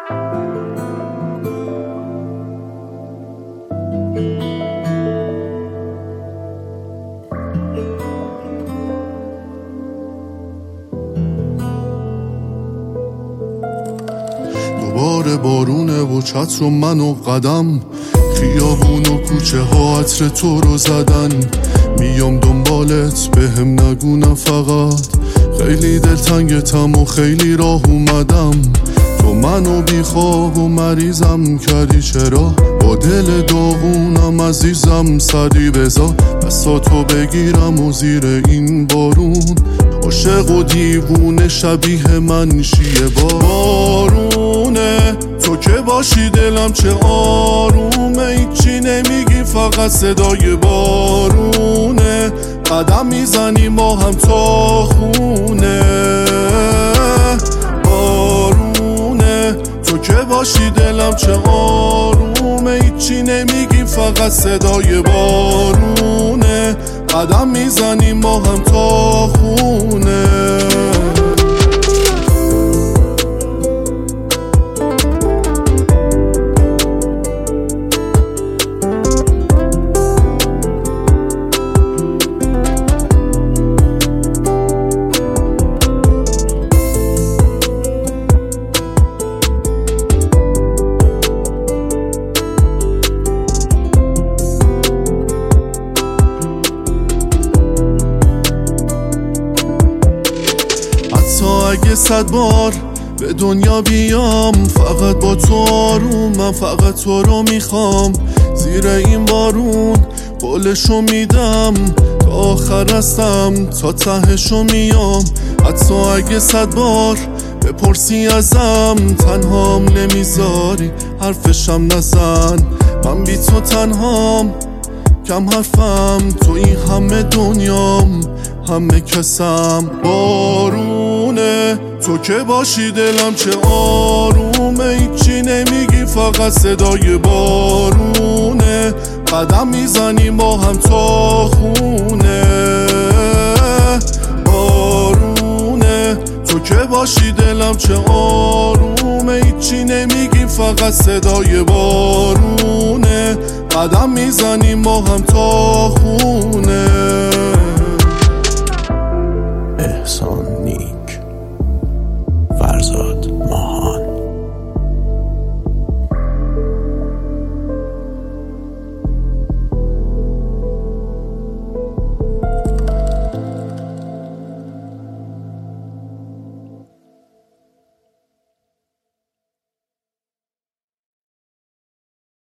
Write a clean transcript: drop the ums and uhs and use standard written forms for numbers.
دوباره بارونه و چتر و من و قدم، خیابون و کوچه ها عطر تو رو زدن. میام دنبالت بهم نگونم فقط، خیلی دلتنگتم و خیلی راه اومدم. تو منو بی خواب و مریضم کردی، چرا با دل داغونم عزیزم سری بذار بساتو بگیرم و زیر این بارون عاشق و دیوونه شبیه من شیه. بارونه تو که باشی دلم چه آرومه، هیچی نمیگی فقط صدای بارونه. قدم میزنی ما هم تا خونه. بارونه تو که باشی دلم چه آرومه، هیچی نمیگی فقط صدای بارونه. قدم میزنی ما هم تا خونه. تا اگه 100 بار به دنیا بیام، فقط با تو آرومم، فقط تو رو میخوام. زیر این بارون قولشو میدم، تا آخر هستم تا تهشو میام. حتی اگه 100 بار بپرسی ازم، تنهام نمیذاری حرفشم نزن. من بی تو تنهام، کم حرفم، تو این همه دنیام، همه کسم. بارونه تو که باشی دلم چه آرومه، هیچی نمیگی فقط صدای بارونه. قدم میزنی ما هم تا خونه. بارونه تو که باشی دلم چه آرومه، هیچی نمیگی فقط صدای بارونه. قدم میزنی ما هم تا خونه. احسان نیک، فرزاد ماه.